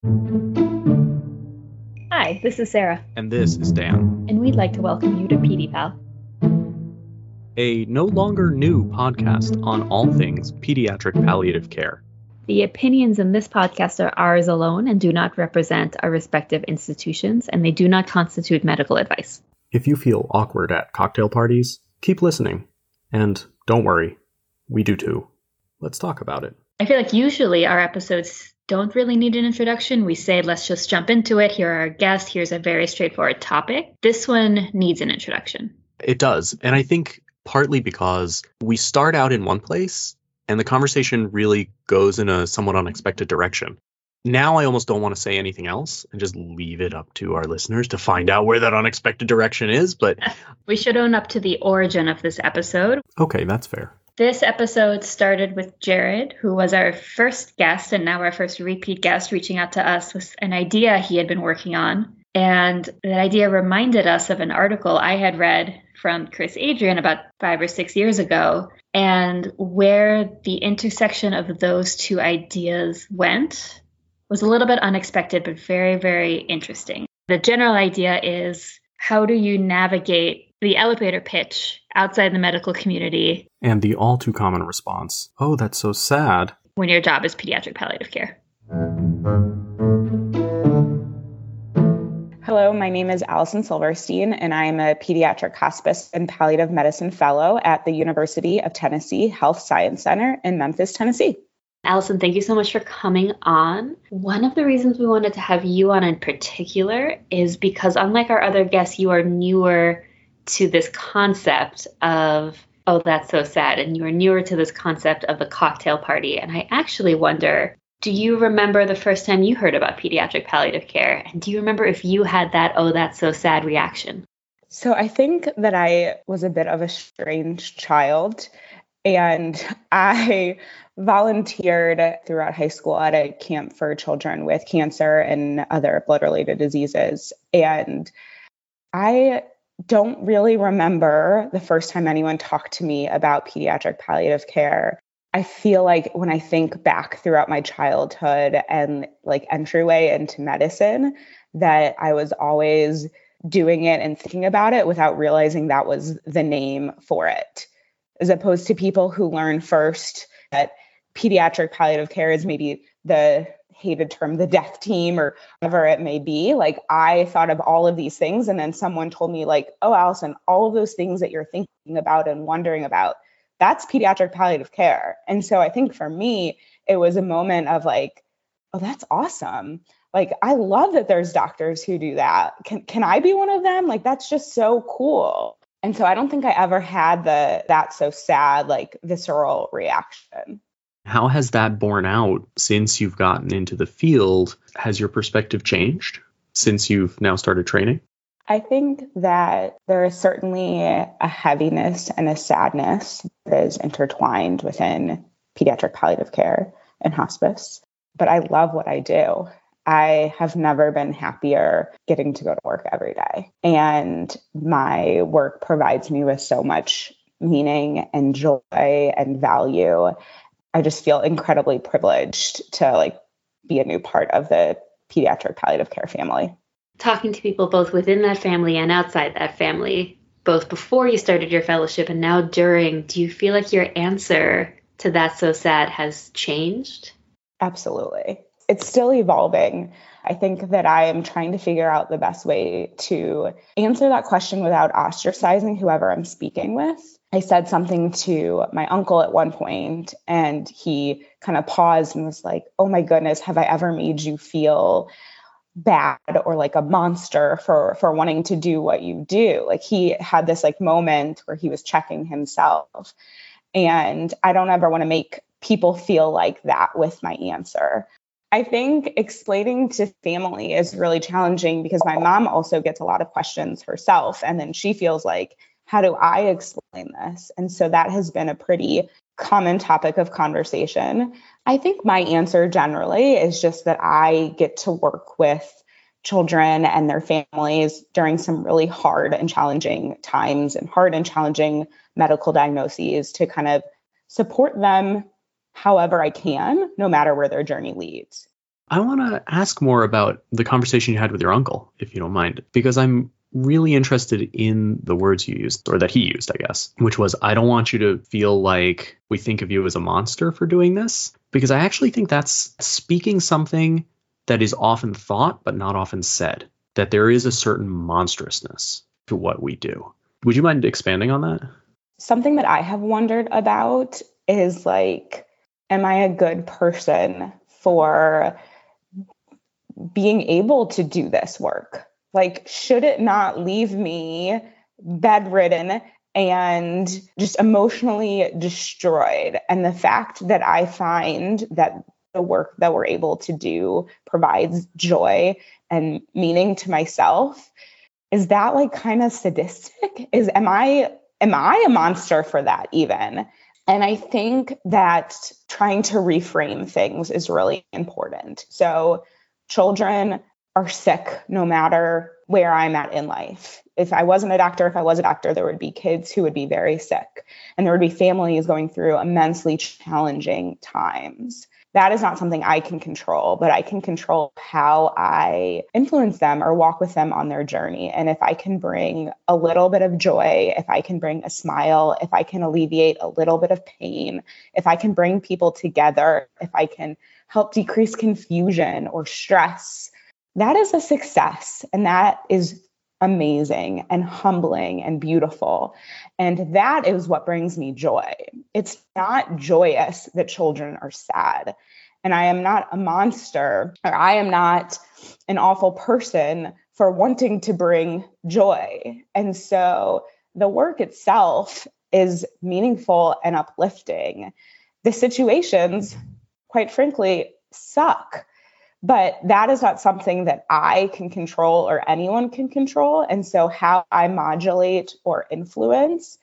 Hi, this is Sarah, And this is Dan, and we'd like to welcome you to PDPal. a no longer new podcast on all things pediatric palliative care. The opinions in this podcast are ours alone and do not represent our respective institutions, and they do not constitute medical advice. If you feel awkward at cocktail parties, keep listening. And don't worry, we do too. Let's talk about it. I feel like usually our episodes don't really need an introduction. We say, let's just jump into it. Here are our guests. Here's a very straightforward topic. This one needs an introduction. It does. And I think partly because we start out in one place and the conversation really goes in a somewhat unexpected direction. Now I almost don't want to say anything else and just leave it up to our listeners to find out where that unexpected direction is. But we should own up to the origin of this episode. Okay, that's fair. This episode started with Jared, who was our first guest and now our first repeat guest, reaching out to us with an idea he had been working on. And that idea reminded us of an article I had read from Chris Adrian about 5 or 6 years ago, and where the intersection of those two ideas went was a little bit unexpected, but very, very interesting. The general idea is, how do you navigate the elevator pitch outside the medical community? And the all too common response, oh, that's so sad, when your job is pediatric palliative care. Hello, my name is Allison Silverstein, and I am a pediatric hospice and palliative medicine fellow at the University of Tennessee Health Science Center in Memphis, Tennessee. Allison, thank you so much for coming on. One of the reasons we wanted to have you on in particular is because, unlike our other guests, you are newer to this concept of, oh, that's so sad, and you are newer to this concept of the cocktail party. And I actually wonder, do you remember the first time you heard about pediatric palliative care? And do you remember if you had that, oh, that's so sad reaction? So I think that I was a bit of a strange child, and I volunteered throughout high school at a camp for children with cancer and other blood-related diseases. And I don't really remember the first time anyone talked to me about pediatric palliative care. I feel like when I think back throughout my childhood and like entryway into medicine, that I was always doing it and thinking about it without realizing that was the name for it, as opposed to people who learn first that pediatric palliative care is maybe the hated term, the death team, or whatever it may be. Like, I thought of all of these things, and then someone told me, like, oh, Allison, all of those things that you're thinking about and wondering about, that's pediatric palliative care. And so I think for me, it was a moment of like, oh, that's awesome. Like, I love that there's doctors who do that. Can I be one of them? Like, that's just so cool. And so I don't think I ever had that's so sad, like, visceral reaction. How has that borne out since you've gotten into the field? Has your perspective changed since you've now started training? I think that there is certainly a heaviness and a sadness that is intertwined within pediatric palliative care and hospice. But I love what I do. I have never been happier getting to go to work every day. And my work provides me with so much meaning and joy and value. I just feel incredibly privileged to like be a new part of the pediatric palliative care family. Talking to people both within that family and outside that family, both before you started your fellowship and now during, do you feel like your answer to "that's so sad" has changed? Absolutely. It's still evolving. I think that I am trying to figure out the best way to answer that question without ostracizing whoever I'm speaking with. I said something to my uncle at one point, and he kind of paused and was like, oh my goodness, have I ever made you feel bad or like a monster for wanting to do what you do? Like, he had this like moment where he was checking himself. And I don't ever want to make people feel like that with my answer. I think explaining to family is really challenging because my mom also gets a lot of questions herself. And then she feels like, how do I explain this? And so that has been a pretty common topic of conversation. I think my answer generally is just that I get to work with children and their families during some really hard and challenging times and hard and challenging medical diagnoses to kind of support them however I can, no matter where their journey leads. I want to ask more about the conversation you had with your uncle, if you don't mind, because I'm really interested in the words you used, or that he used, I guess, which was, I don't want you to feel like we think of you as a monster for doing this, because I actually think that's speaking something that is often thought, but not often said, that there is a certain monstrousness to what we do. Would you mind expanding on that? Something that I have wondered about is like, am I a good person for being able to do this work? Like, should it not leave me bedridden and just emotionally destroyed? And the fact that I find that the work that we're able to do provides joy and meaning to myself, is that like kind of sadistic? Am I a monster for that even? And I think that trying to reframe things is really important. So children are sick no matter where I'm at in life. If I was a doctor, there would be kids who would be very sick, and there would be families going through immensely challenging times. That is not something I can control, but I can control how I influence them or walk with them on their journey. And if I can bring a little bit of joy, if I can bring a smile, if I can alleviate a little bit of pain, if I can bring people together, if I can help decrease confusion or stress, that is a success. And that is amazing and humbling and beautiful. And that is what brings me joy. It's not joyous that children are sad. And I am not a monster, or I am not an awful person for wanting to bring joy. And so the work itself is meaningful and uplifting. The situations, quite frankly, suck. But that is not something that I can control or anyone can control. And so how I modulate or influence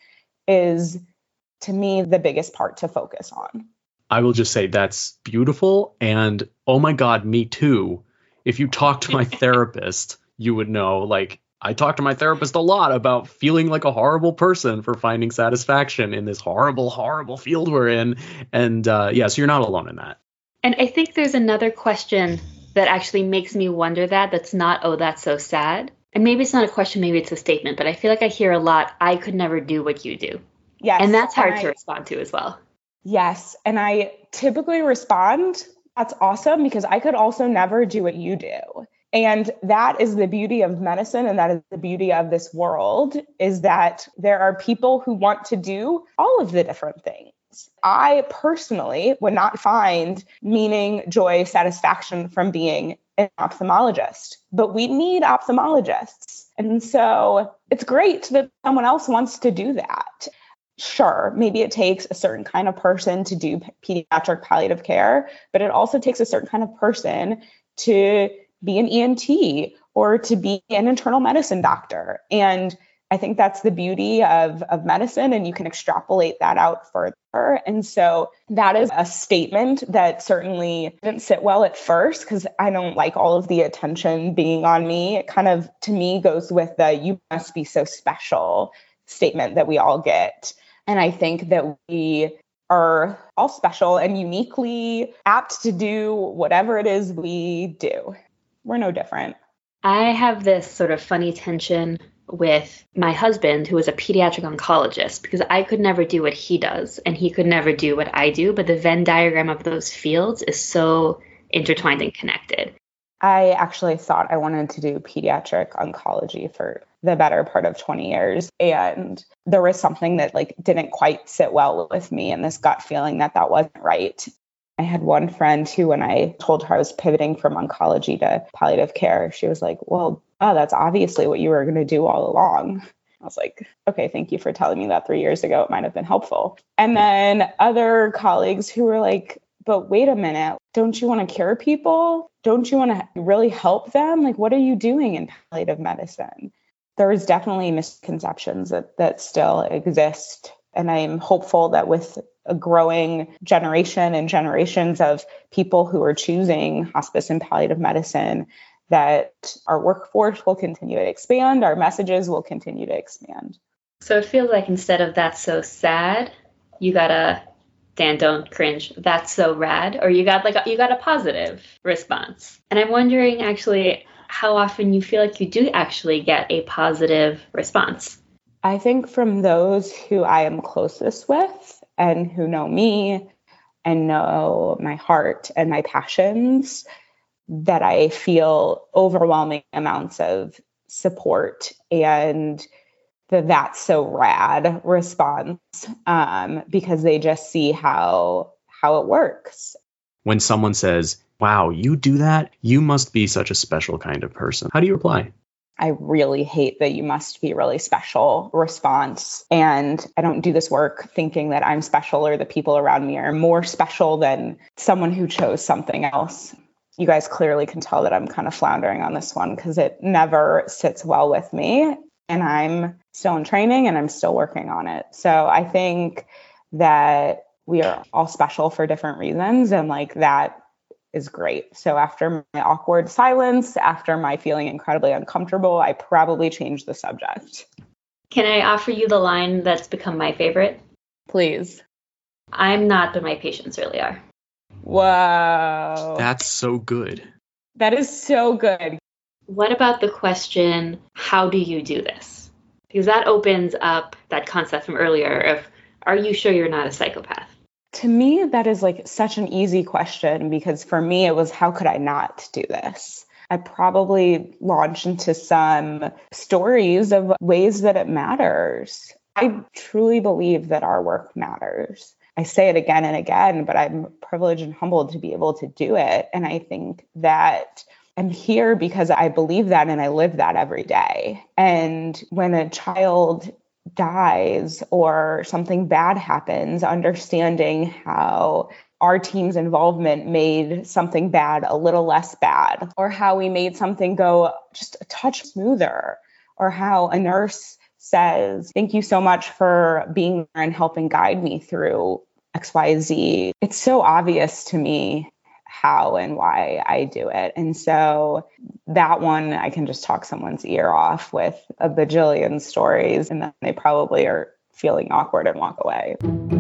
is, to me, the biggest part to focus on. I will just say that's beautiful. And oh my God, me too. If you talk to my therapist, you would know, like, I talk to my therapist a lot about feeling like a horrible person for finding satisfaction in this horrible, horrible field we're in. And so you're not alone in that. And I think there's another question that actually makes me wonder that's not, oh, that's so sad. And maybe it's not a question, maybe it's a statement, but I feel like I hear a lot, I could never do what you do. Yes. And that's hard to respond to as well. Yes. And I typically respond, that's awesome, because I could also never do what you do. And that is the beauty of medicine. And that is the beauty of this world, is that there are people who want to do all of the different things. I personally would not find meaning, joy, satisfaction from being an ophthalmologist, but we need ophthalmologists. And so it's great that someone else wants to do that. Sure, maybe it takes a certain kind of person to do pediatric palliative care, but it also takes a certain kind of person to be an ENT or to be an internal medicine doctor. And I think that's the beauty of medicine, and you can extrapolate that out further. And so that is a statement that certainly didn't sit well at first, because I don't like all of the attention being on me. It kind of, to me, goes with the "you must be so special" statement that we all get. And I think that we are all special and uniquely apt to do whatever it is we do. We're no different. I have this sort of funny tension with my husband, who is a pediatric oncologist, because I could never do what he does and he could never do what I do. But the Venn diagram of those fields is so intertwined and connected. I actually thought I wanted to do pediatric oncology for the better part of 20 years. And there was something that didn't quite sit well with me, and this gut feeling that wasn't right. I had one friend who, when I told her I was pivoting from oncology to palliative care, she was like, well, that's obviously what you were going to do all along. I was like, okay, thank you for telling me that 3 years ago. It might have been helpful. And then other colleagues who were like, but wait a minute, don't you want to cure people? Don't you want to really help them? What are you doing in palliative medicine? There's definitely misconceptions that still exist. And I'm hopeful that with a growing generation and generations of people who are choosing hospice and palliative medicine, that our workforce will continue to expand, our messages will continue to expand. So it feels like instead of "that's so sad," you gotta Dan, don't cringe, that's so rad, or you got a positive response. And I'm wondering actually how often you feel like you do actually get a positive response. I think from those who I am closest with and who know me and know my heart and my passions, that I feel overwhelming amounts of support and that's so rad response, because they just see how it works. When someone says, wow, you do that, you must be such a special kind of person, how do you reply? I really hate that you must be really special response. And I don't do this work thinking that I'm special or the people around me are more special than someone who chose something else. You guys clearly can tell that I'm kind of floundering on this one because it never sits well with me. And I'm still in training and I'm still working on it. So I think that we are all special for different reasons. And like that is great. So after my awkward silence, after my feeling incredibly uncomfortable, I probably changed the subject. Can I offer you the line that's become my favorite? Please. I'm not, but my patients really are. Whoa. That's so good. That is so good. What about the question, how do you do this? Because that opens up that concept from earlier of, are you sure you're not a psychopath? To me, that is like such an easy question because for me, it was, how could I not do this? I probably launched into some stories of ways that it matters. I truly believe that our work matters. I say it again and again, but I'm privileged and humbled to be able to do it. And I think that I'm here because I believe that and I live that every day. And when a child dies or something bad happens, understanding how our team's involvement made something bad a little less bad, or how we made something go just a touch smoother, or how a nurse says, thank you so much for being there and helping guide me through XYZ. It's so obvious to me how and why I do it. And so that one, I can just talk someone's ear off with a bajillion stories, and then they probably are feeling awkward and walk away.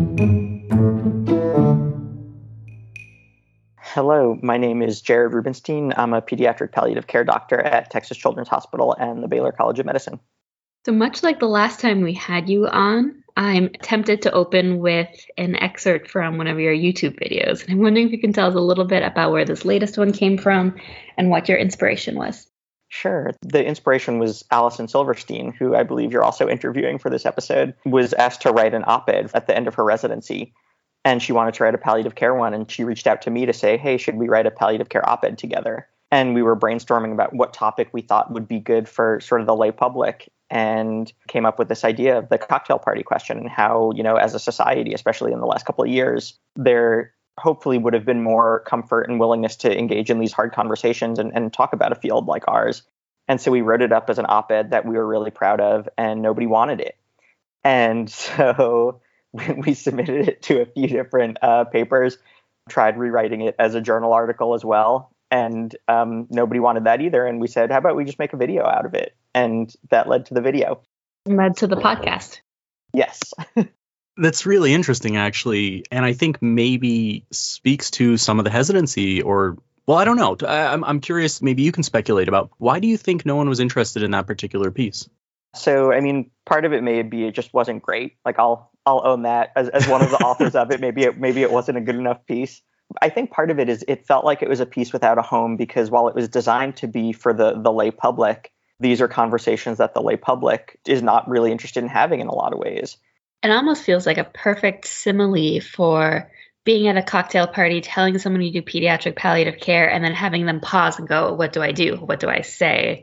Hello, my name is Jared Rubenstein. I'm a pediatric palliative care doctor at Texas Children's Hospital and the Baylor College of Medicine. So much like the last time we had you on, I'm tempted to open with an excerpt from one of your YouTube videos. And I'm wondering if you can tell us a little bit about where this latest one came from and what your inspiration was. Sure. The inspiration was Allison Silverstein, who I believe you're also interviewing for this episode, was asked to write an op-ed at the end of her residency. And she wanted to write a palliative care one. And she reached out to me to say, hey, should we write a palliative care op-ed together? And we were brainstorming about what topic we thought would be good for sort of the lay public, and came up with this idea of the cocktail party question and how, as a society, especially in the last couple of years, there hopefully would have been more comfort and willingness to engage in these hard conversations and talk about a field like ours. And so we wrote it up as an op-ed that we were really proud of, and nobody wanted it. And so we submitted it to a few different papers, tried rewriting it as a journal article as well. And nobody wanted that either. And we said, how about we just make a video out of it? And that led to the video. Led to the podcast. Yes. That's really interesting, actually. And I think maybe speaks to some of the hesitancy or, well, I don't know. I'm curious, maybe you can speculate about why do you think no one was interested in that particular piece? So, I mean, part of it may be it just wasn't great. Like I'll own that as one of the authors of it. Maybe it wasn't a good enough piece. I think part of it is it felt like it was a piece without a home because while it was designed to be for the lay public, these are conversations that the lay public is not really interested in having in a lot of ways. It almost feels like a perfect simile for being at a cocktail party, telling someone you do pediatric palliative care, and then having them pause and go, what do I do? What do I say?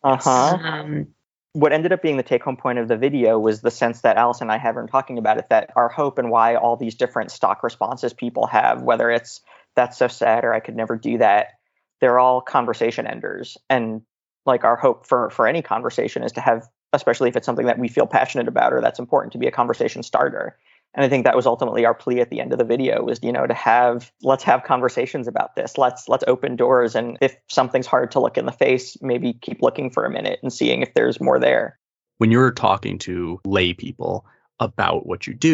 What ended up being the take-home point of the video was the sense that Allison and I have been talking about it, that our hope and why all these different stock responses people have, whether it's that's so sad or I could never do that, they're all conversation enders. And like our hope for any conversation is to have, especially if it's something that we feel passionate about or that's important, to be a conversation starter. And I think that was ultimately our plea at the end of the video was, let's have conversations about this. Let's open doors. And if something's hard to look in the face, maybe keep looking for a minute and seeing if there's more there. When you're talking to lay people about what you do,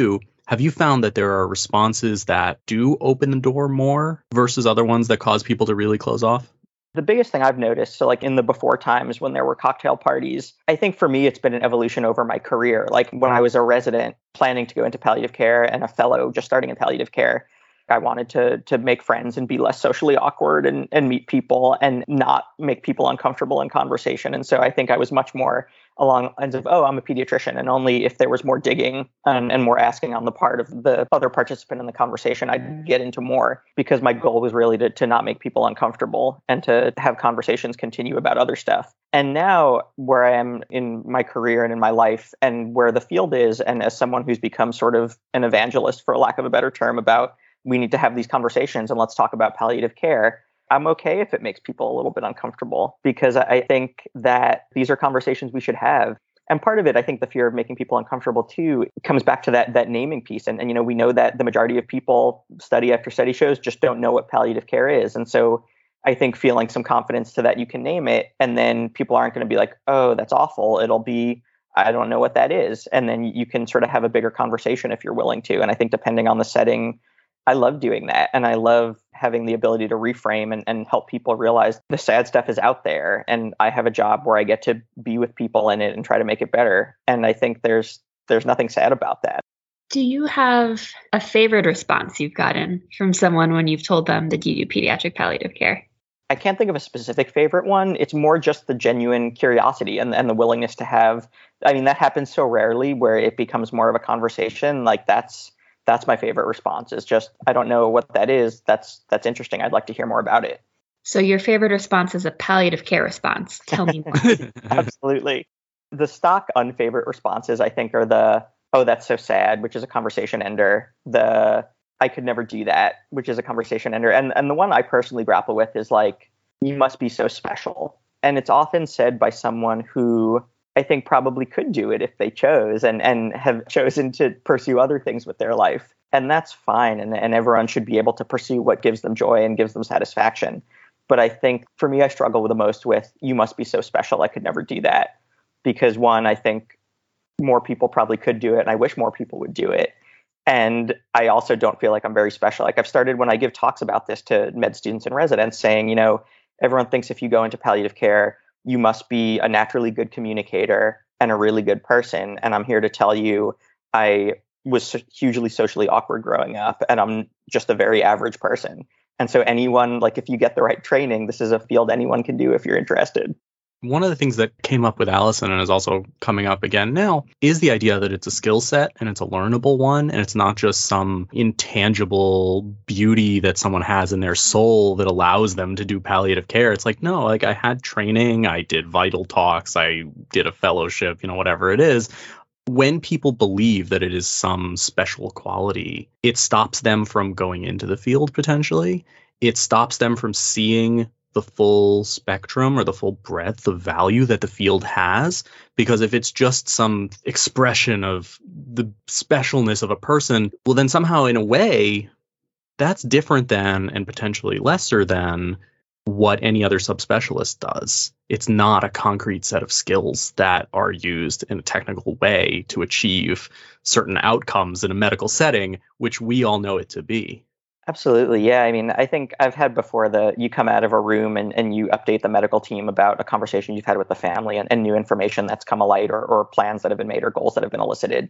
Have you found that there are responses that do open the door more versus other ones that cause people to really close off? The biggest thing I've noticed, so like in the before times when there were cocktail parties, I think for me, it's been an evolution over my career. Like when I was a resident planning to go into palliative care and a fellow just starting in palliative care, I wanted to make friends and be less socially awkward and meet people and not make people uncomfortable in conversation. And so I think I was much more along the lines of, oh, I'm a pediatrician. And only if there was more digging and more asking on the part of the other participant in the conversation, I'd get into more, because my goal was really to not make people uncomfortable and to have conversations continue about other stuff. And now where I am in my career and in my life and where the field is, and as someone who's become sort of an evangelist, for lack of a better term, about we need to have these conversations and let's talk about palliative care, I'm okay if it makes people a little bit uncomfortable, because I think that these are conversations we should have. And part of it, I think the fear of making people uncomfortable too, comes back to that naming piece. And you know, we know that the majority of people, study after study shows, just don't know what palliative care is. And so I think feeling some confidence to that you can name it, and then people aren't going to be like, oh, that's awful. It'll be, I don't know what that is. And then you can sort of have a bigger conversation if you're willing to. And I think depending on the setting, I love doing that. And I love having the ability to reframe and help people realize the sad stuff is out there. And I have a job where I get to be with people in it and try to make it better. And I think there's nothing sad about that. Do you have a favorite response you've gotten from someone when you've told them that you do pediatric palliative care? I can't think of a specific favorite one. It's more just the genuine curiosity and the willingness to have, I mean, that happens so rarely where it becomes more of a conversation. Like that's my favorite response, is just, I don't know what that is. That's interesting. I'd like to hear more about it. So your favorite response is a palliative care response. Tell me more. Absolutely. The stock unfavorite responses, I think, are the, oh, that's so sad, which is a conversation ender. The, I could never do that, which is a conversation ender. And the one I personally grapple with is like, you must be so special. And it's often said by someone who I think probably could do it if they chose and have chosen to pursue other things with their life. And that's fine. And everyone should be able to pursue what gives them joy and gives them satisfaction. But I think for me, I struggle the most with, you must be so special. I could never do that. Because one, I think more people probably could do it. And I wish more people would do it. And I also don't feel like I'm very special. Like I've started, when I give talks about this to med students and residents, saying, you know, everyone thinks if you go into palliative care, you must be a naturally good communicator and a really good person. And I'm here to tell you, I was hugely socially awkward growing up, and I'm just a very average person. And so anyone, like if you get the right training, this is a field anyone can do if you're interested. One of the things that came up with Allison and is also coming up again now is the idea that it's a skill set and it's a learnable one, and it's not just some intangible beauty that someone has in their soul that allows them to do palliative care. It's like, no, like I had training, I did vital talks, I did a fellowship, whatever it is. When people believe that it is some special quality, it stops them from going into the field potentially. It stops them from seeing the full spectrum or the full breadth of value that the field has. Because if it's just some expression of the specialness of a person, well, then somehow in a way, that's different than and potentially lesser than what any other subspecialist does. It's not a concrete set of skills that are used in a technical way to achieve certain outcomes in a medical setting, which we all know it to be. Absolutely. Yeah. I mean, I think I've had before you come out of a room and you update the medical team about a conversation you've had with the family and new information that's come alight or plans that have been made or goals that have been elicited.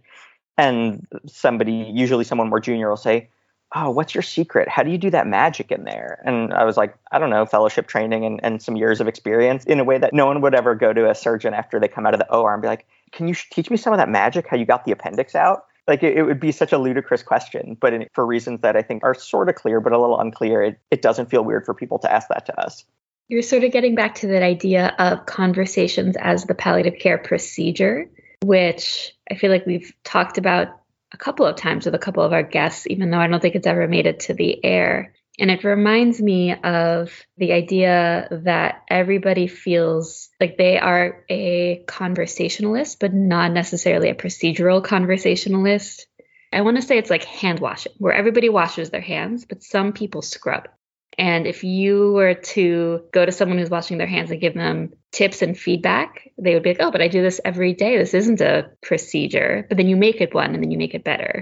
And usually someone more junior will say, oh, what's your secret? How do you do that magic in there? And I was like, I don't know, fellowship training and some years of experience, in a way that no one would ever go to a surgeon after they come out of the OR and be like, can you teach me some of that magic, how you got the appendix out? Like it would be such a ludicrous question, but for reasons that I think are sort of clear, but a little unclear, it doesn't feel weird for people to ask that to us. You're sort of getting back to that idea of conversations as the palliative care procedure, which I feel like we've talked about a couple of times with a couple of our guests, even though I don't think it's ever made it to the air. And it reminds me of the idea that everybody feels like they are a conversationalist, but not necessarily a procedural conversationalist. I want to say it's like hand washing, where everybody washes their hands, but some people scrub. And if you were to go to someone who's washing their hands and give them tips and feedback, they would be like, oh, but I do this every day. This isn't a procedure. But then you make it one and then you make it better.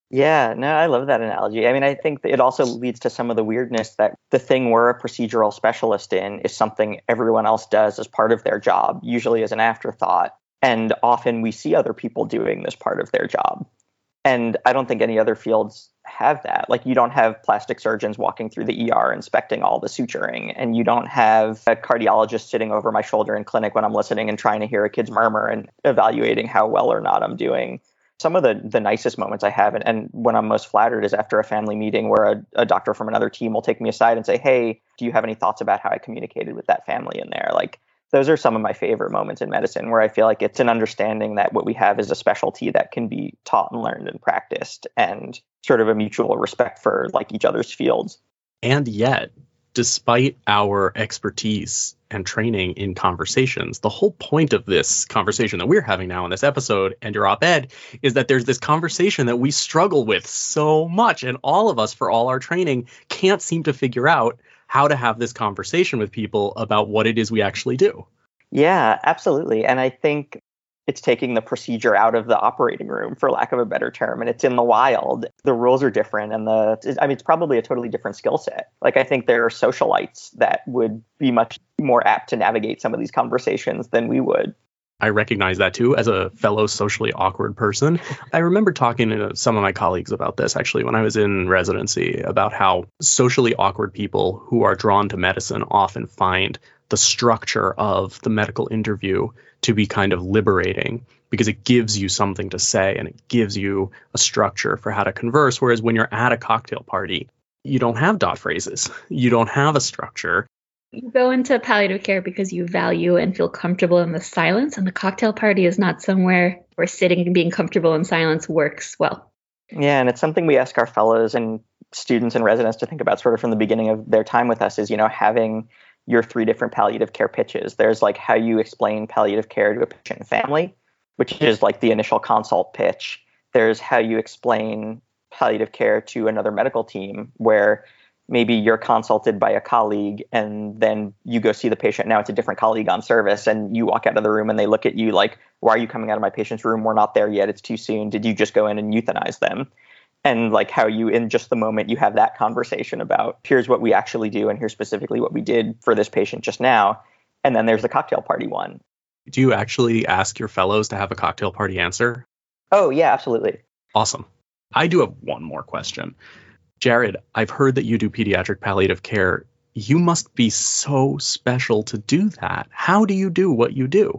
Yeah, no, I love that analogy. I mean, I think that it also leads to some of the weirdness that the thing we're a procedural specialist in is something everyone else does as part of their job, usually as an afterthought. And often we see other people doing this part of their job. And I don't think any other fields have that. Like, you don't have plastic surgeons walking through the ER inspecting all the suturing, and you don't have a cardiologist sitting over my shoulder in clinic when I'm listening and trying to hear a kid's murmur and evaluating how well or not I'm doing. Some of the nicest moments I have, and when I'm most flattered, is after a family meeting where a doctor from another team will take me aside and say, hey, do you have any thoughts about how I communicated with that family in there? Like, those are some of my favorite moments in medicine, where I feel like it's an understanding that what we have is a specialty that can be taught and learned and practiced, and sort of a mutual respect for like each other's fields. And yet, despite our expertise and training in conversations, the whole point of this conversation that we're having now in this episode and your op-ed is that there's this conversation that we struggle with so much. And all of us, for all our training, can't seem to figure out how to have this conversation with people about what it is we actually do. Yeah, absolutely. And I think it's taking the procedure out of the operating room, for lack of a better term, and it's in the wild. The rules are different, and it's probably a totally different skill set. Like, I think there are socialites that would be much more apt to navigate some of these conversations than we would. I recognize that too, as a fellow socially awkward person. I remember talking to some of my colleagues about this, actually, when I was in residency, about how socially awkward people who are drawn to medicine often find the structure of the medical interview to be kind of liberating, because it gives you something to say and it gives you a structure for how to converse. Whereas when you're at a cocktail party, you don't have dot phrases. You don't have a structure. You go into palliative care because you value and feel comfortable in the silence, and the cocktail party is not somewhere where sitting and being comfortable in silence works well. Yeah, and it's something we ask our fellows and students and residents to think about sort of from the beginning of their time with us, is, having your 3 different palliative care pitches. There's like how you explain palliative care to a patient and family, which is like the initial consult pitch. There's how you explain palliative care to another medical team, where maybe you're consulted by a colleague and then you go see the patient. Now it's a different colleague on service, and you walk out of the room and they look at you like, why are you coming out of my patient's room? We're not there yet. It's too soon. Did you just go in and euthanize them? And like how you, in just the moment, you have that conversation about, here's what we actually do and here's specifically what we did for this patient just now. And then there's the cocktail party one. Do you actually ask your fellows to have a cocktail party answer? Oh, yeah, absolutely. Awesome. I do have one more question. Jared, I've heard that you do pediatric palliative care. You must be so special to do that. How do you do what you do?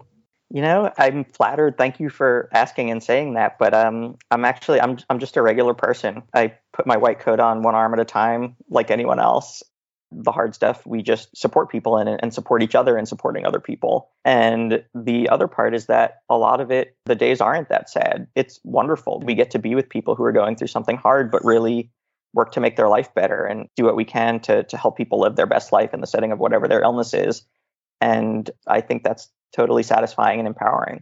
I'm flattered. Thank you for asking and saying that. But I'm just a regular person. I put my white coat on one arm at a time, like anyone else. The hard stuff, we just support people in it and support each other in supporting other people. And the other part is that a lot of it, the days aren't that sad. It's wonderful. We get to be with people who are going through something hard, but really work to make their life better and do what we can to help people live their best life in the setting of whatever their illness is. And I think that's totally satisfying and empowering.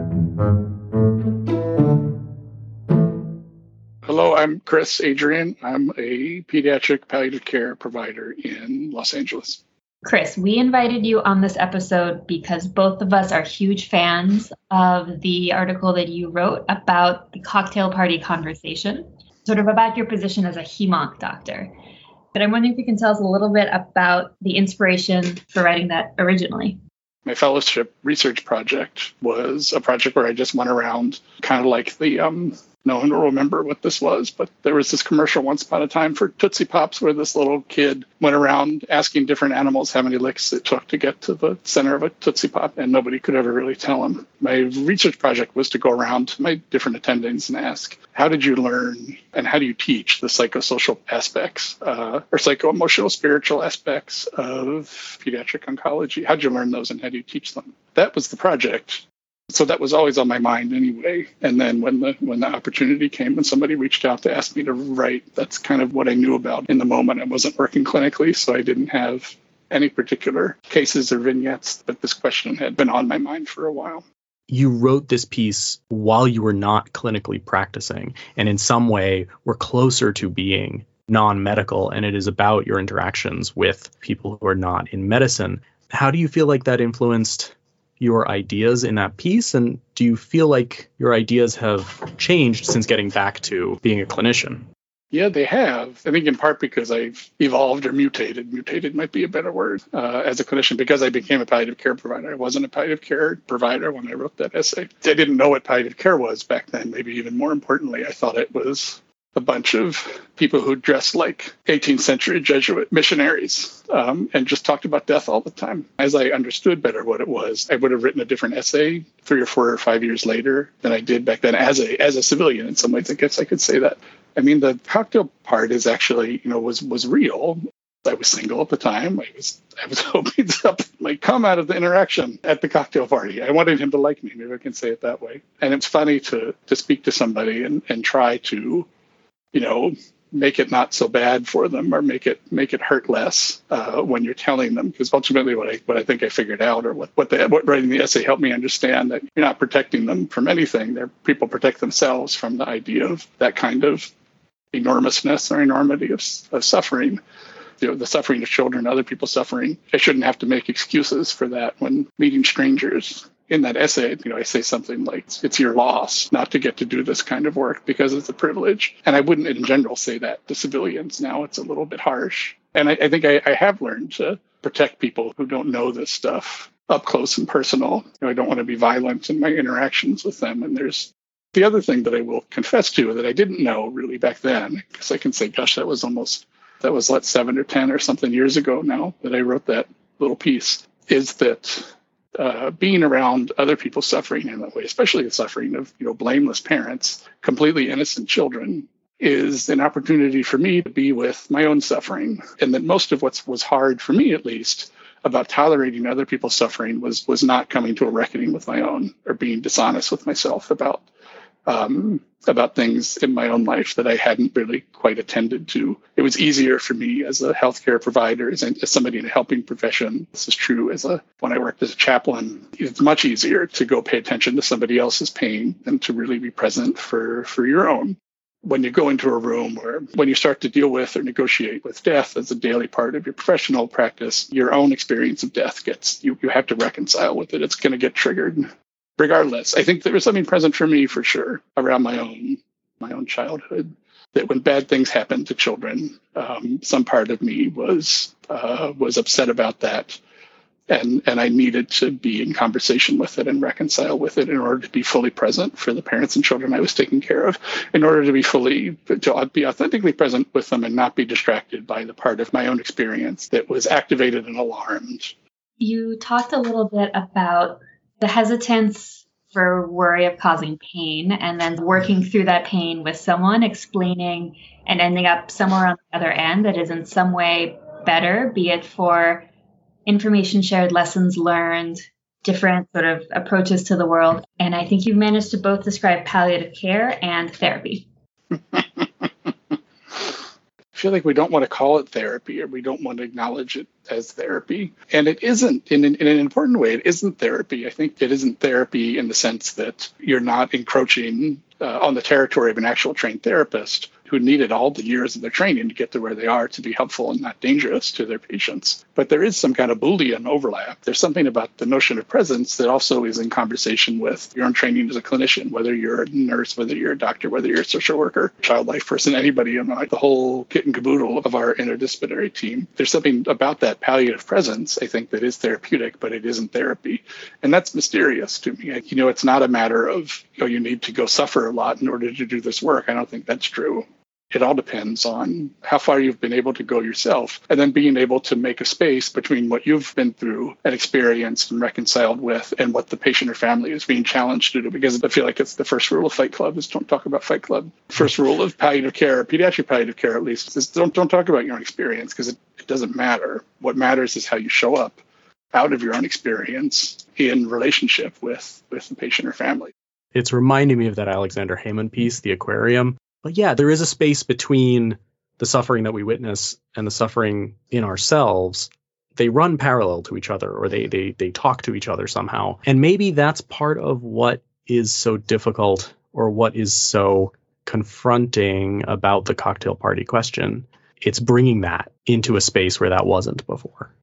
Hello, I'm Chris Adrian. I'm a pediatric palliative care provider in Los Angeles. Chris, we invited you on this episode because both of us are huge fans of the article that you wrote about the cocktail party conversation, sort of about your position as a HEMONC doctor. But I'm wondering if you can tell us a little bit about the inspiration for writing that originally. My fellowship research project was a project where I just went around, kind of like the, no one will remember what this was, but there was this commercial once upon a time for Tootsie Pops where this little kid went around asking different animals how many licks it took to get to the center of a Tootsie Pop, and nobody could ever really tell him. My research project was to go around to my different attendings and ask, how did you learn and how do you teach the psychosocial aspects or psycho-emotional spiritual aspects of pediatric oncology? How did you learn those and how do you teach them? That was the project. So that was always on my mind anyway. And then when the opportunity came, when somebody reached out to ask me to write, that's kind of what I knew about in the moment. I wasn't working clinically, so I didn't have any particular cases or vignettes, but this question had been on my mind for a while. You wrote this piece while you were not clinically practicing, and in some way were closer to being non-medical, and it is about your interactions with people who are not in medicine. How do you feel like that influenced your ideas in that piece? And do you feel like your ideas have changed since getting back to being a clinician? Yeah, they have. I think in part because I've evolved or mutated. Mutated might be a better word as a clinician, because I became a palliative care provider. I wasn't a palliative care provider when I wrote that essay. I didn't know what palliative care was back then. Maybe even more importantly, I thought it was a bunch of people who dressed like 18th century Jesuit missionaries and just talked about death all the time. As I understood better what it was, I would have written a different essay 3 or 4 or 5 years later than I did back then as a civilian. In some ways, I guess I could say that. I mean, the cocktail part is actually, was real. I was single at the time. I was hoping something might come out of the interaction at the cocktail party. I wanted him to like me. Maybe I can say it that way. And it's funny to speak to somebody and try to, make it not so bad for them, or make it hurt less when you're telling them. Because ultimately, what I think I figured out, or what writing the essay helped me understand, that you're not protecting them from anything. People protect themselves from the idea of that kind of enormousness or enormity of suffering. The suffering of children, other people's suffering. I shouldn't have to make excuses for that when meeting strangers. In that essay, I say something like, it's your loss not to get to do this kind of work because it's a privilege. And I wouldn't in general say that to civilians. Now it's a little bit harsh. And I think I have learned to protect people who don't know this stuff up close and personal. I don't want to be violent in my interactions with them. And there's the other thing that I will confess to that I didn't know really back then, because I can say, gosh, that was 7 or 10 or something years ago now that I wrote that little piece, is that being around other people suffering in that way, especially the suffering of blameless parents, completely innocent children, is an opportunity for me to be with my own suffering. And that most of what was hard for me, at least, about tolerating other people's suffering was not coming to a reckoning with my own, or being dishonest with myself about things in my own life that I hadn't really quite attended to. It was easier for me as a healthcare provider, as somebody in a helping profession. This is true when I worked as a chaplain. It's much easier to go pay attention to somebody else's pain than to really be present for your own. When you go into a room, or when you start to deal with or negotiate with death as a daily part of your professional practice, your own experience of death you have to reconcile with it. It's going to get triggered. Regardless, I think there was something present for me for sure around my own childhood, that when bad things happened to children, some part of me was upset about that, and I needed to be in conversation with it and reconcile with it in order to be fully present for the parents and children I was taking care of, in order to be authentically present with them and not be distracted by the part of my own experience that was activated and alarmed. You talked a little bit about the hesitance for worry of causing pain, and then working through that pain with someone, explaining and ending up somewhere on the other end that is in some way better, be it for information shared, lessons learned, different sort of approaches to the world. And I think you've managed to both describe palliative care and therapy. I feel like we don't want to call it therapy, or we don't want to acknowledge it as therapy. And it isn't, in an important way, it isn't therapy. I think it isn't therapy in the sense that you're not encroaching on the territory of an actual trained therapist who needed all the years of their training to get to where they are to be helpful and not dangerous to their patients. But there is some kind of Boolean overlap. There's something about the notion of presence that also is in conversation with your own training as a clinician, whether you're a nurse, whether you're a doctor, whether you're a social worker, child life person, anybody, the whole kit and caboodle of our interdisciplinary team. There's something about that palliative presence, I think, that is therapeutic, but it isn't therapy. And that's mysterious to me. It's not a matter of, you need to go suffer a lot in order to do this work. I don't think that's true. It all depends on how far you've been able to go yourself, and then being able to make a space between what you've been through and experienced and reconciled with, and what the patient or family is being challenged to do. Because I feel like it's the first rule of Fight Club is don't talk about Fight Club. First rule of palliative care, pediatric palliative care at least, is don't talk about your own experience, because it doesn't matter. What matters is how you show up out of your own experience in relationship with the patient or family. It's reminding me of that Alexander Heyman piece, The Aquarium. But yeah, there is a space between the suffering that we witness and the suffering in ourselves. They run parallel to each other, or they talk to each other somehow. And maybe that's part of what is so difficult, or what is so confronting about the cocktail party question. It's bringing that into a space where that wasn't before.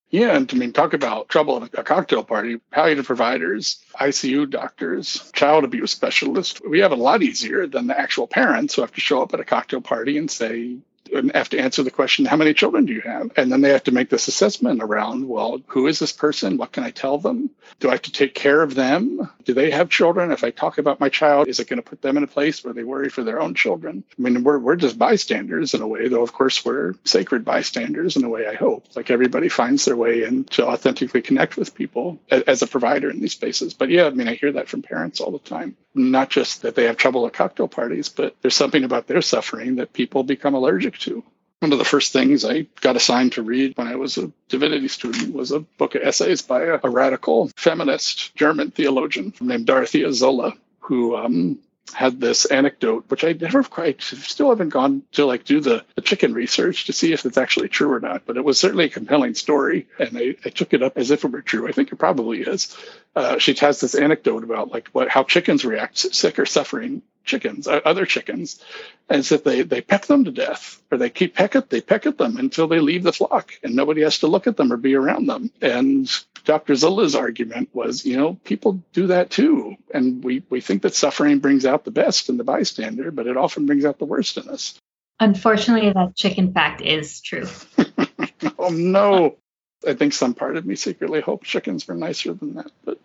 Yeah, and I mean, talk about trouble at a cocktail party. Palliative providers, ICU doctors, child abuse specialists, we have it a lot easier than the actual parents who have to show up at a cocktail party and say, and have to answer the question, how many children do you have? And then they have to make this assessment around, well, who is this person? What can I tell them? Do I have to take care of them? Do they have children? If I talk about my child, is it going to put them in a place where they worry for their own children? I mean, we're just bystanders in a way, though, of course, we're sacred bystanders in a way, I hope. Like everybody finds their way in to authentically connect with people as a provider in these spaces. But yeah, I mean, I hear that from parents all the time. Not just that they have trouble at cocktail parties, but there's something about their suffering that people become allergic to. One of the first things I got assigned to read when I was a divinity student was a book of essays by a radical feminist German theologian named Dorothea Zola, who had this anecdote, which I never quite, still haven't gone to do the chicken research to see if it's actually true or not, but it was certainly a compelling story, and I took it up as if it were true. I think it probably is. She has this anecdote about how chickens react to sick or suffering chickens, other chickens, and so they peck them to death, or they peck at them until they leave the flock, and nobody has to look at them or be around them. And Dr. Zola's argument was, people do that too, and we think that suffering brings out the best in the bystander, but it often brings out the worst in us. Unfortunately, that chicken fact is true. Oh no! I think some part of me secretly hopes chickens were nicer than that, but.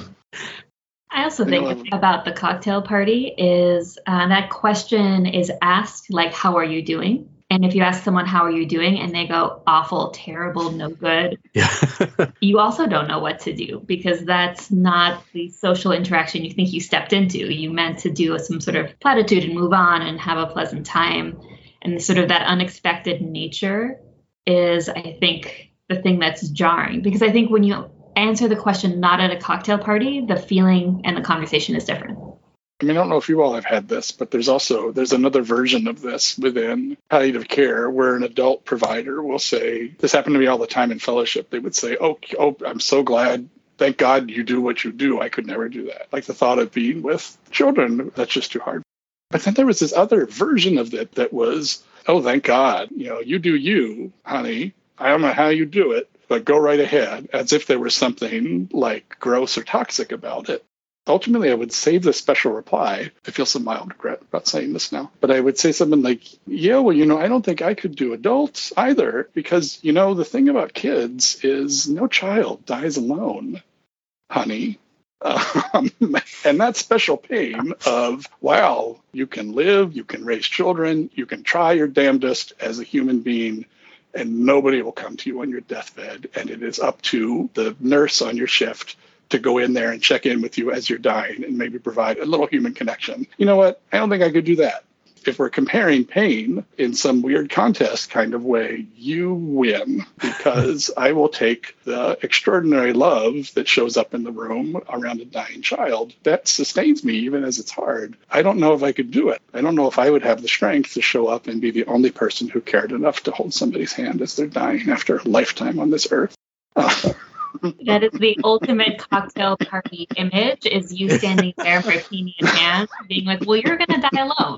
I also think about the cocktail party is that question is asked, like, how are you doing? And if you ask someone, how are you doing? And they go, awful, terrible, no good. Yeah. You also don't know what to do, because that's not the social interaction you think you stepped into. You meant to do some sort of platitude and move on and have a pleasant time. And sort of that unexpected nature is, I think, the thing that's jarring. Because I think when you answer the question not at a cocktail party, the feeling and the conversation is different. I mean, I don't know if you all have had this, but there's another version of this within palliative care where an adult provider will say, this happened to me all the time in fellowship. They would say, oh, I'm so glad. Thank God you do what you do. I could never do that. Like the thought of being with children, that's just too hard. But then there was this other version of it that was, oh, thank God, you do you, honey. I don't know how you do it, but go right ahead, as if there was something like gross or toxic about it. Ultimately, I would save the special reply. I feel some mild regret about saying this now. But I would say something like, yeah, well, I don't think I could do adults either, because, the thing about kids is no child dies alone, honey. And that special pain of, wow, you can live, you can raise children, you can try your damnedest as a human being, and nobody will come to you on your deathbed. And it is up to the nurse on your shift to go in there and check in with you as you're dying and maybe provide a little human connection. You know what? I don't think I could do that. If we're comparing pain in some weird contest kind of way, you win, because I will take the extraordinary love that shows up in the room around a dying child. That sustains me even as it's hard. I don't know if I could do it. I don't know if I would have the strength to show up and be the only person who cared enough to hold somebody's hand as they're dying after a lifetime on this earth. That is the ultimate cocktail party image, is you standing there, martini in hand, being like, well, you're going to die alone.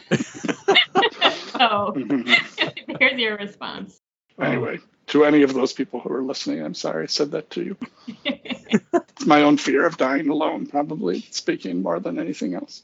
So here's your response. Anyway, to any of those people who are listening, I'm sorry I said that to you. It's my own fear of dying alone, probably speaking more than anything else.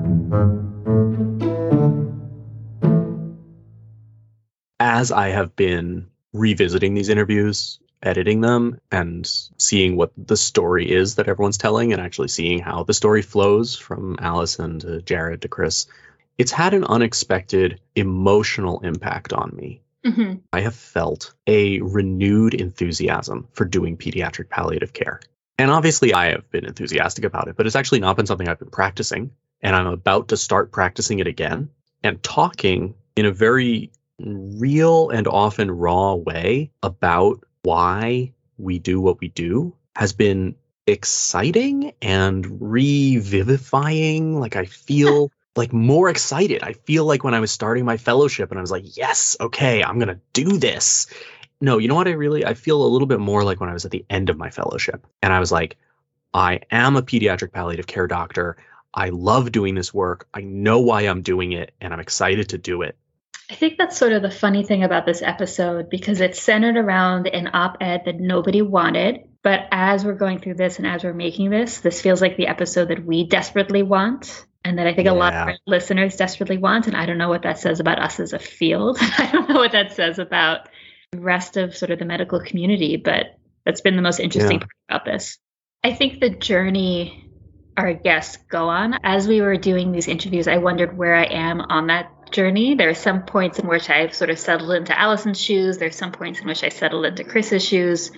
As I have been revisiting these interviews, editing them, and seeing what the story is that everyone's telling, and actually seeing how the story flows from Allison to Jared to Chris, it's had an unexpected emotional impact on me. Mm-hmm. I have felt a renewed enthusiasm for doing pediatric palliative care. And obviously I have been enthusiastic about it, but it's actually not been something I've been practicing. And I'm about to start practicing it again and talking in a very real and often raw way about why we do what we do has been exciting and revivifying. Like I feel like more excited. I feel like when I was starting my fellowship and I was like, yes, okay, I'm going to do this. No, you know what? I feel a little bit more like when I was at the end of my fellowship and I was like, I am a pediatric palliative care doctor. I love doing this work. I know why I'm doing it and I'm excited to do it. I think that's sort of the funny thing about this episode, because it's centered around an op-ed that nobody wanted. But as we're going through this and as we're making this feels like the episode that we desperately want, and that I think a lot of our listeners desperately want. And I don't know what that says about us as a field. I don't know what that says about the rest of sort of the medical community, but that's been the most interesting part about this. I think the journey our guests go on, as we were doing these interviews, I wondered where I am on that journey. There are some points in which I've sort of settled into Allison's shoes. There's some points in which I settled into Chris's shoes.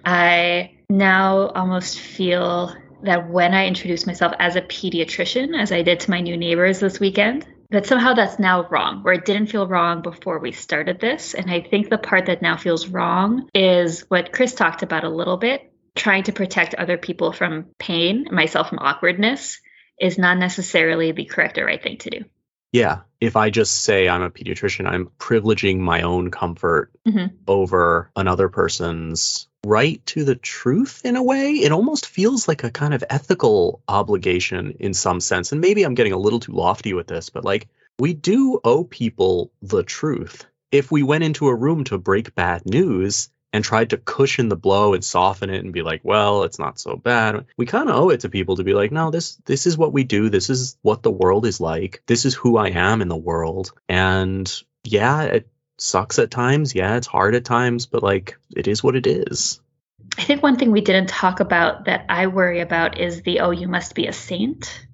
I now almost feel that when I introduce myself as a pediatrician, as I did to my new neighbors this weekend, that somehow that's now wrong, where it didn't feel wrong before we started this. And I think the part that now feels wrong is what Chris talked about a little bit. Trying to protect other people from pain, myself from awkwardness, is not necessarily the correct or right thing to do. Yeah. If I just say I'm a pediatrician, I'm privileging my own comfort over another person's right to the truth in a way. It almost feels like a kind of ethical obligation in some sense. And maybe I'm getting a little too lofty with this, but like, we do owe people the truth. If we went into a room to break bad news and tried to cushion the blow and soften it and be like, well, it's not so bad, we kind of owe it to people to be like, no, this is what we do. This is what the world is like. This is who I am in the world. And yeah, it sucks at times. Yeah, it's hard at times, but like, it is what it is. I think one thing we didn't talk about that I worry about is the, oh, you must be a saint.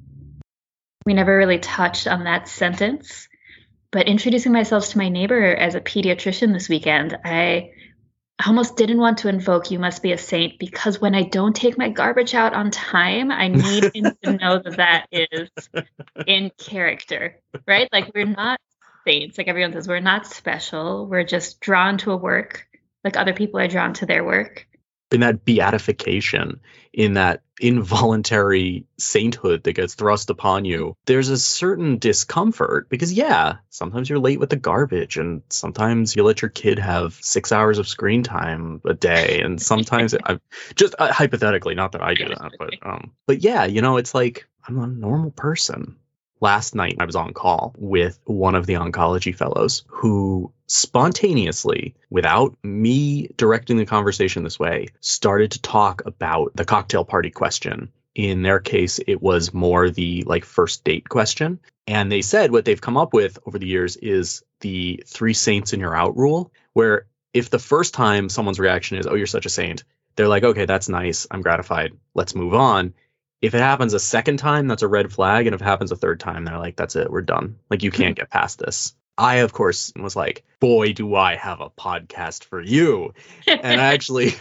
We never really touched on that sentence. But introducing myself to my neighbor as a pediatrician this weekend, I almost didn't want to invoke you must be a saint, because when I don't take my garbage out on time, I need him to know that that is in character, right? Like, we're not saints. Like everyone says, we're not special. We're just drawn to a work like other people are drawn to their work. In that beatification, in that involuntary sainthood that gets thrust upon you, there's a certain discomfort because, yeah, sometimes you're late with the garbage and sometimes you let your kid have 6 hours of screen time a day. And sometimes I'm just hypothetically, not that I do that, but yeah, you know, it's like I'm a normal person. Last night, I was on call with one of the oncology fellows who spontaneously, without me directing the conversation this way, started to talk about the cocktail party question. In their case, it was more the like first date question. And they said what they've come up with over the years is the 3 saints and you're out rule, where if the first time someone's reaction is, oh, you're such a saint, they're like, okay, that's nice. I'm gratified. Let's move on. If it happens a second time, that's a red flag. And if it happens a third time, they're like, that's it. We're done. Like, you can't get past this. I, of course, was like, boy, do I have a podcast for you. And I actually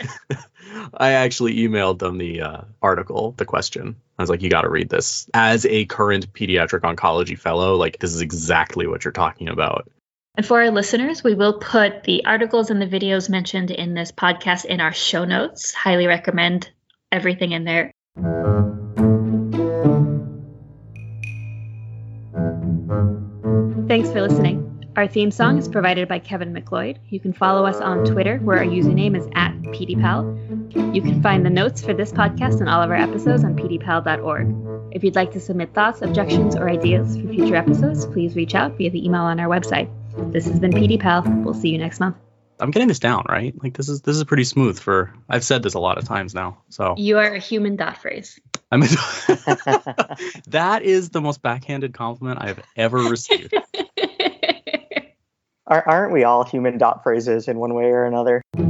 emailed them the article, the question. I was like, you got to read this. As a current pediatric oncology fellow, like, this is exactly what you're talking about. And for our listeners, we will put the articles and the videos mentioned in this podcast in our show notes. Highly recommend everything in there. Thanks for listening. Our theme song is provided by Kevin McLeod. You can follow us on Twitter, where our username is @PDPal. You can find the notes for this podcast and all of our episodes on pdpal.org. If you'd like to submit thoughts, objections, or ideas for future episodes, please reach out via the email on our website. This has been PDPal. We'll see you next month. I'm getting this down, right? Like, this is pretty smooth for, I've said this a lot of times now. So you are a human dot phrase. That is the most backhanded compliment I've ever received. Aren't we all human dot phrases in one way or another?